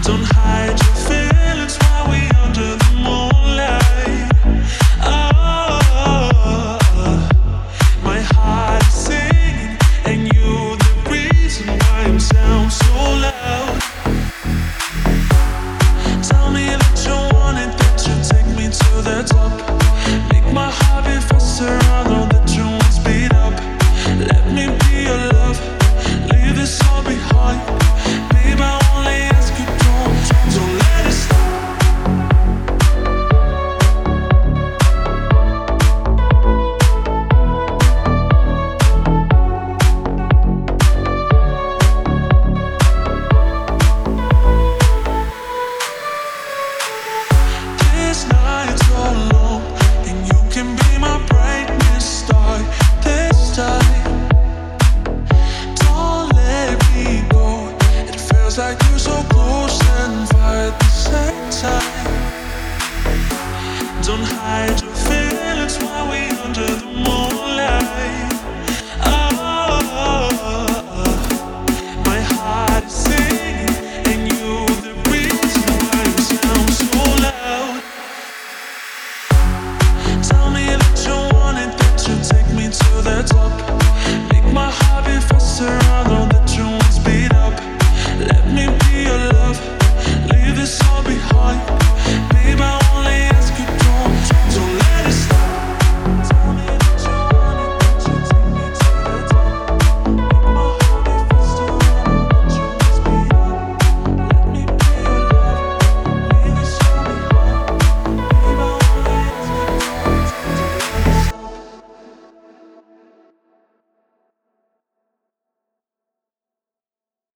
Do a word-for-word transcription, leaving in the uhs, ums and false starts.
Don't hide your feelings while we under the moonlight. Oh, my heart is singing, and you the reason why I'm sound so loud. Tell me that you want it, that you take me to the top. Make my heart beat faster, I know that you won't speed up. Let me be your love, leave this all behind. Babe, I only ask you, don't, don't let it stop. This night's so long, and you can be my brightest star. This time, don't let me go. It feels like you're so close and far at the same time. Don't hide your feelings while we under the moon.